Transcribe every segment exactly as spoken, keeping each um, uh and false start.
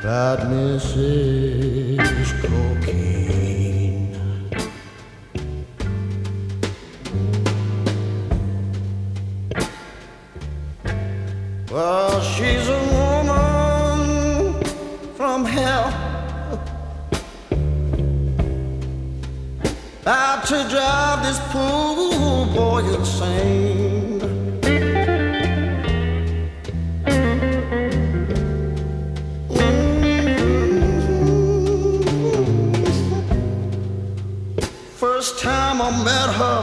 about Missus Cocaine. Well, she's a woman from hell, out to drive this poor boy insane. First time I met her,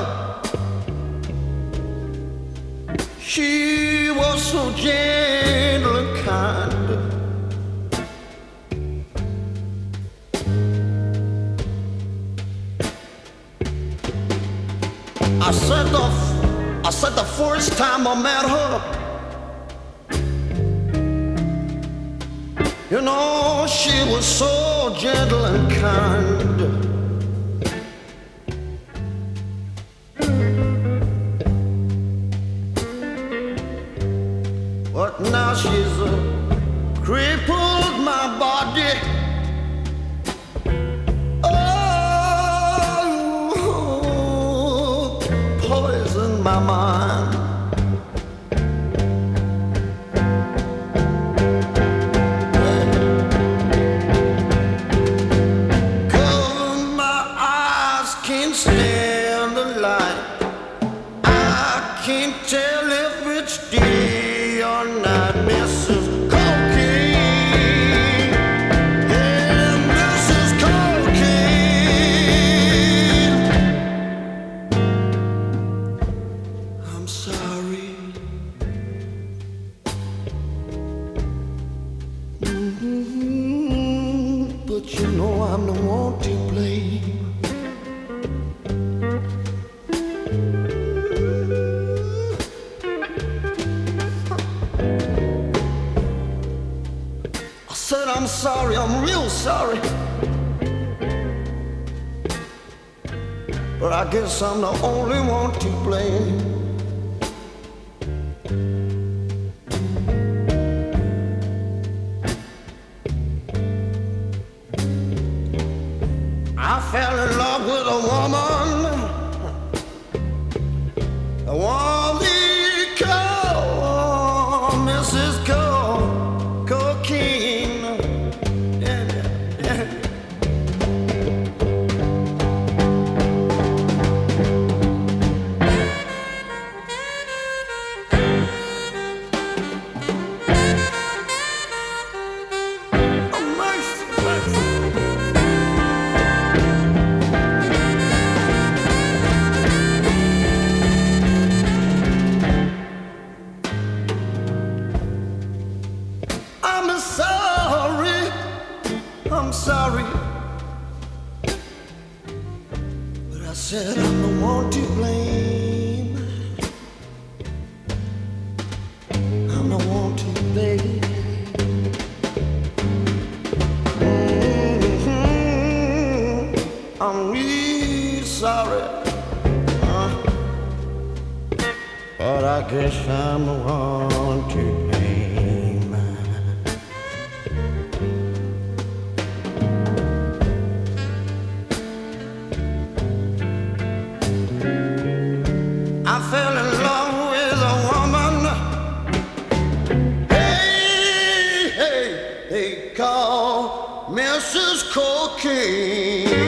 she was so gentle and kind. I said the, I said the first time I met her, you know, she was so gentle and kind. But now she's uh, crippled my body. Oh, poisoned my mind. Cause my eyes can't stand the light. I can't tell if it's day or night, Missus Cocaine. Yeah, Missus Cocaine. I'm sorry. Mm-hmm. But you know I'm the one to blame. I said I'm sorry, I'm real sorry. But I guess I'm the only one to blame. I fell in love with a woman, the one they call Missus Co- Cocaine. Yeah, yeah. Oh, mercy, mercy. I'm sorry, I'm sorry, but I said I'm the one to blame. I'm the one to blame. Mm-hmm. I'm really sorry, uh, but I guess I'm the one to blame. I fell in love with a woman, hey, hey, they call Missus Cocaine.